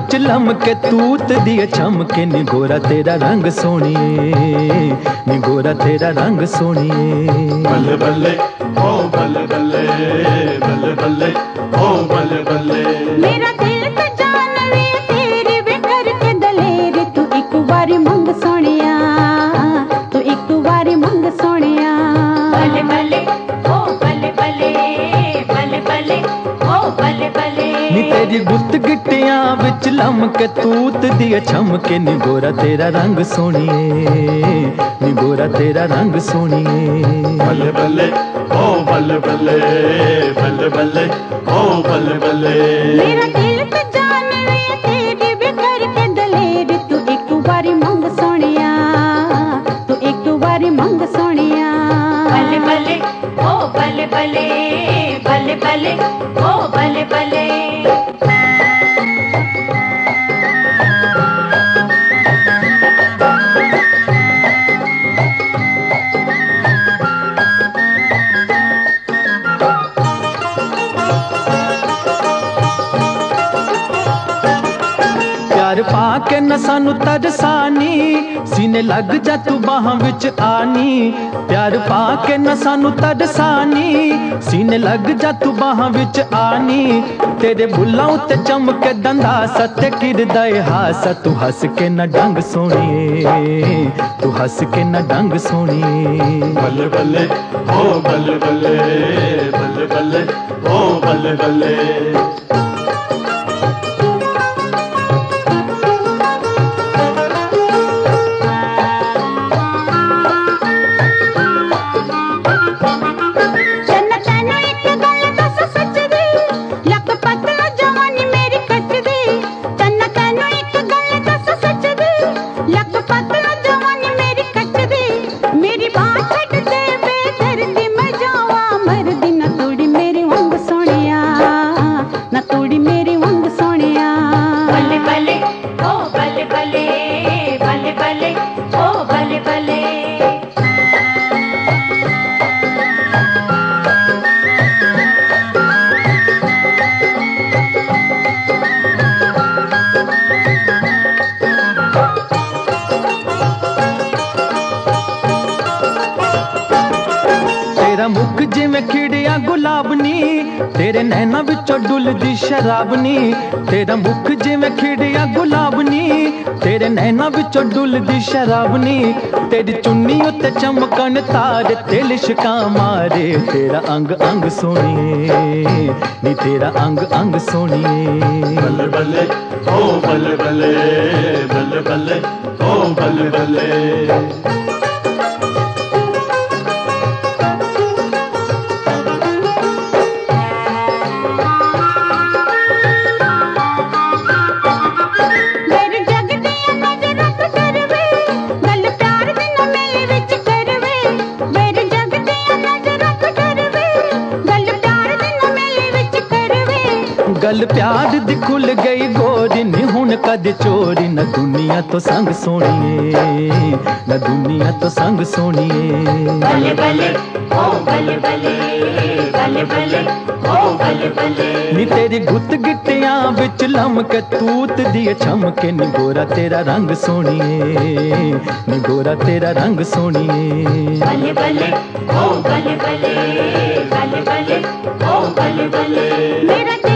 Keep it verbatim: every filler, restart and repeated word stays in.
विच लमके तूत दिए चमके नी गोरा तेरा रंग सोनिए, नी गोरा तेरा रंग सोनिए। बल्ले बल्ले ओ बल्ले बल्ले, बल्ले बल्ले ओ बल्ले बल्ले। मेरा दिल तो जान वे तेरे वे करके दलेर, तू एक बारी मंग सोनिया, तू एक बारी मंग सोनिया। बल्ले बल्ले ओ बल्ले बल्ले, बल्ले बल्ले ओ बल्ले बल्ले। नी तेरी गुत्त गिट्टियां विच लमके तूत दिए चमके नी गोरा तेरा रंग सोनिए, नी गोरा तेरा रंग सोनिए। बल्ले बल्ले ओ बल्ले बल्ले, बल्ले बल्ले ओ बल्ले बल्ले। मेरा दिल तो जान वे तेरे वे करके दलेर, तू एक बारी मंग सोनिया, तू एक बारी मंग सोनिया। बल्ले बल्ले ओ बल्ले बल्ले, बल्ले बल्ले ओ बल्ले बल्ले। प्यार पाके न सानू तरसानी, सीने लग जा तू बाहां विच आनी। प्यार पाके न सानू तरसानी, सीने लग जा तू बाहां विच आनी। तेरे बुल्लां उत्ते चमके दंदा सत्ते किरदा ए हासा, तू हस के न डंग सोनिए, तू हस के न डंग सोनिए। बल्ले बल्ले ओ बल्ले बल्ले, बल्ले बल्ले ओ बल्ले बल्ले। तेरा मुख जिवें खिड़िया गुलाबनी, तेरे नैना विचों डुलदी शराबनी। तेरा मुख जिवें खिड़िया गुलाबनी, तेरे नैना विचों डुलदी शराबनी। तेरी चुन्नी उत्ते चमकन तारे ते लिशकां मारे, तेरा अंग अंग सोनिए, नी तेरा अंग अंग सोनिए। बल्ले बल्ले ओ बल्ले बल्ले, बल्ले बल्ले ओ बल्ले बल्ले। गल प्यार दी खुल गई गोरी नी हुन कद चोरी, न दुनिया तो संग सोनिए, न दुनिया तो संग सोनिए। बल्ले बल्ले ओ बल्ले बल्ले, बल्ले बल्ले ओ बल्ले बल्ले। नी तेरी गुत्त गिट्टियां विच लमके तूत दिए चमके नी गोरा तेरा रंग सोनिए, नी गोरा तेरा रंग सोनिए। बल्ले बल्ले ओ बल्ले बल्ले, बल्ले बल्ले ओ बल्ले बल्ले। मेरा